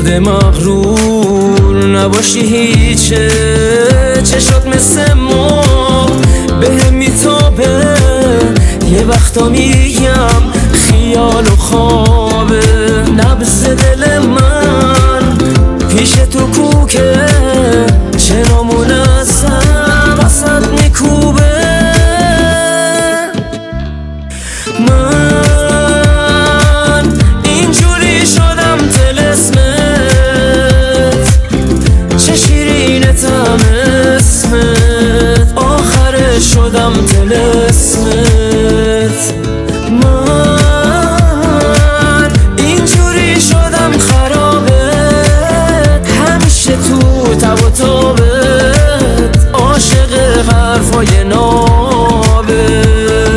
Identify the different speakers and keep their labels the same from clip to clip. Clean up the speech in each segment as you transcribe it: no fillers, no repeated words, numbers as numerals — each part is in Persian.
Speaker 1: خورده مغرور نباشی هیچه، چشات مثل مرغ بهم میتابه، یه وقتا میگم خیال و خوابه. نبض دل من پیش تو کوکه، چرا منظم وسط میکوبه. من اینجوری شدم طلسمت، چه شیرینه طعم اسمت، آخرش شدم طلسمت. من اینجوری شدم خرابت، همیشه تو تب و تابت، عاشق حرفای نابت.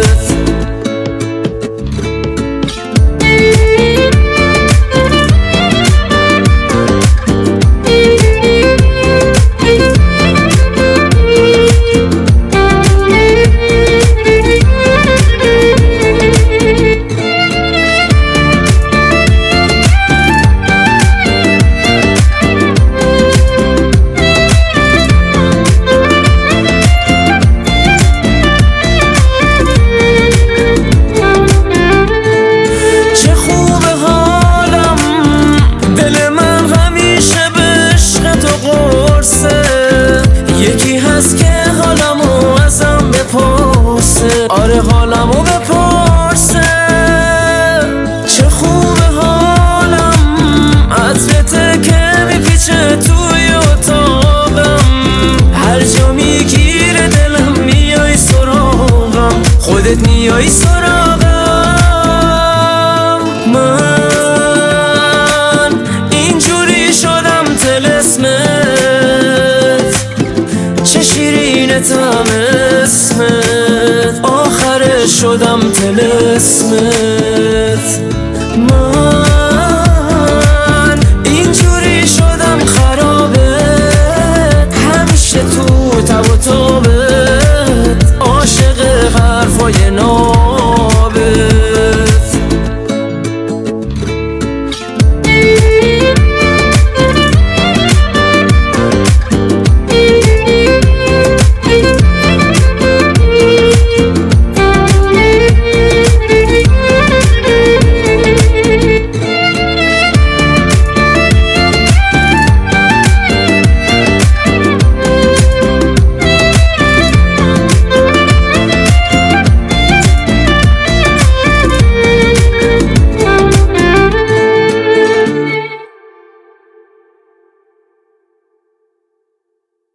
Speaker 1: آره حالمو بپرسه، چه خوبه حالم، عطرته که میپیچه توی اتاقم، هر جا میگیره دلم میای سراغم، خودت میای سراغم. من اینجوری شدم طلسمت، چه شیرینه طعم اسمت، آخرش شدم طلسمت.